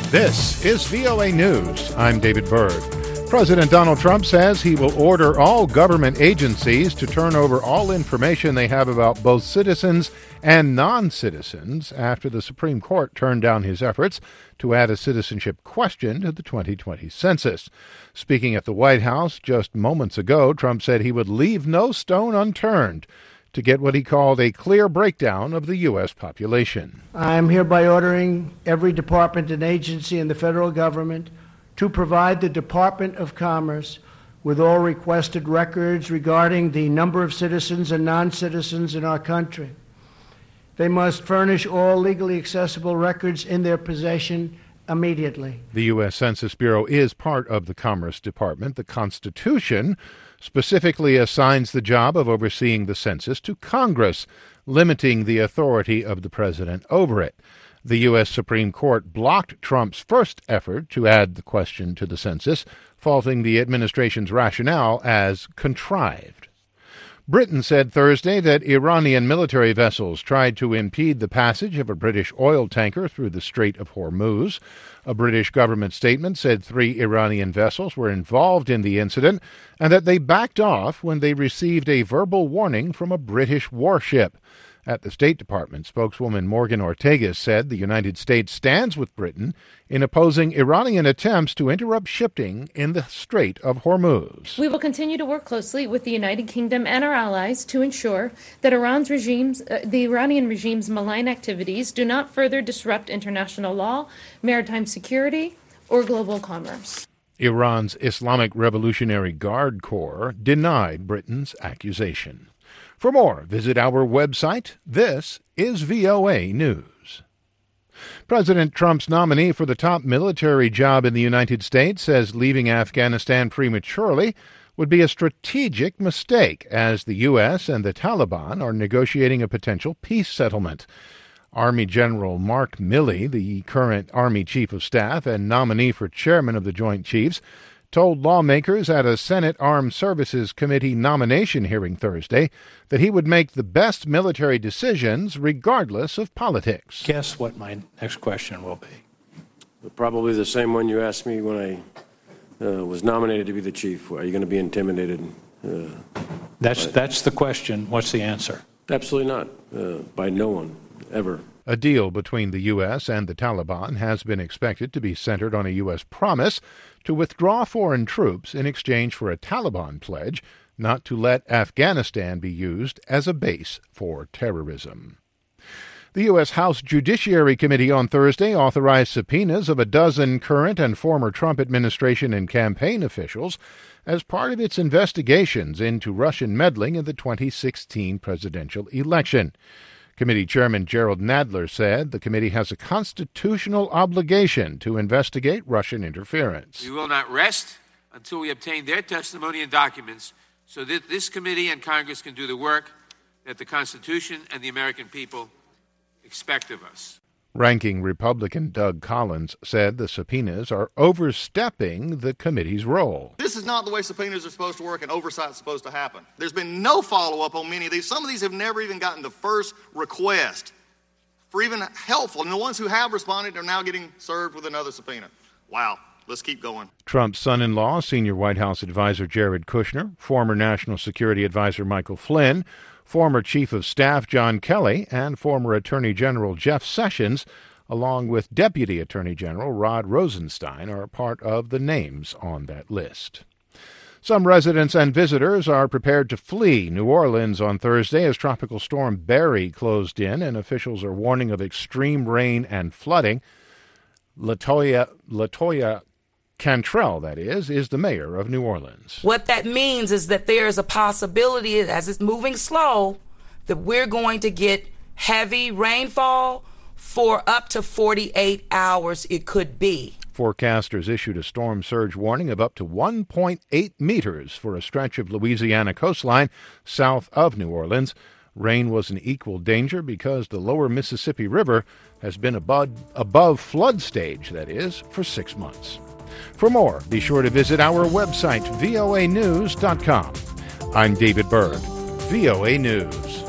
This is VOA News. I'm David Berg. President Donald Trump says he will order all government agencies to turn over all information they have about both citizens and non-citizens after the Supreme Court turned down his efforts to add a citizenship question to the 2020 census. Speaking at the White House just moments ago, Trump said he would leave no stone unturned to get what he called a clear breakdown of the U.S. population. I am hereby ordering every department and agency in the federal government to provide the Department of Commerce with all requested records regarding the number of citizens and non-citizens in our country. They must furnish all legally accessible records in their possession immediately. The U.S. Census Bureau is part of the Commerce Department. The Constitution specifically assigns the job of overseeing the census to Congress, limiting the authority of the president over it. The U.S. Supreme Court blocked Trump's first effort to add the question to the census, faulting the administration's rationale as contrived. Britain said Thursday that Iranian military vessels tried to impede the passage of a British oil tanker through the Strait of Hormuz. A British government statement said 3 Iranian vessels were involved in the incident and that they backed off when they received a verbal warning from a British warship. At the State Department, spokeswoman Morgan Ortagus said the United States stands with Britain in opposing Iranian attempts to interrupt shipping in the Strait of Hormuz. We will continue to work closely with the United Kingdom and our allies to ensure that the Iranian regime's malign activities do not further disrupt international law, maritime security, or global commerce. Iran's Islamic Revolutionary Guard Corps denied Britain's accusation. For more, visit our website. This is VOA News. President Trump's nominee for the top military job in the United States says leaving Afghanistan prematurely would be a strategic mistake as the U.S. and the Taliban are negotiating a potential peace settlement. Army General Mark Milley, the current Army Chief of Staff and nominee for chairman of the Joint Chiefs, told lawmakers at a Senate Armed Services Committee nomination hearing Thursday that he would make the best military decisions regardless of politics. Guess what my next question will be? Probably the same one you asked me when I was nominated to be the chief. Are you going to be intimidated? That's the question. What's the answer? Absolutely not. By no one, ever. A deal between the U.S. and the Taliban has been expected to be centered on a U.S. promise to withdraw foreign troops in exchange for a Taliban pledge not to let Afghanistan be used as a base for terrorism. The U.S. House Judiciary Committee on Thursday authorized subpoenas of a dozen current and former Trump administration and campaign officials as part of its investigations into Russian meddling in the 2016 presidential election. Committee Chairman Gerald Nadler said the committee has a constitutional obligation to investigate Russian interference. We will not rest until we obtain their testimony and documents so that this committee and Congress can do the work that the Constitution and the American people expect of us. Ranking Republican Doug Collins said the subpoenas are overstepping the committee's role. This is not the way subpoenas are supposed to work and oversight is supposed to happen. There's been no follow-up on many of these. Some of these have never even gotten the first request for even helpful. And the ones who have responded are now getting served with another subpoena. Wow. Let's keep going. Trump's son-in-law, senior White House advisor Jared Kushner, former National Security Advisor Michael Flynn, former Chief of Staff John Kelly, and former Attorney General Jeff Sessions, along with Deputy Attorney General Rod Rosenstein, are part of the names on that list. Some residents and visitors are prepared to flee New Orleans on Thursday as Tropical Storm Barry closed in, and officials are warning of extreme rain and flooding. Latoya Cantrell, that is the mayor of New Orleans. What that means is that there is a possibility, as it's moving slow, that we're going to get heavy rainfall for up to 48 hours it could be. Forecasters issued a storm surge warning of up to 1.8 meters for a stretch of Louisiana coastline south of New Orleans. Rain was in equal danger because the lower Mississippi River has been above flood stage, that is, for 6 months. For more, be sure to visit our website, voanews.com. I'm David Berg, VOA News.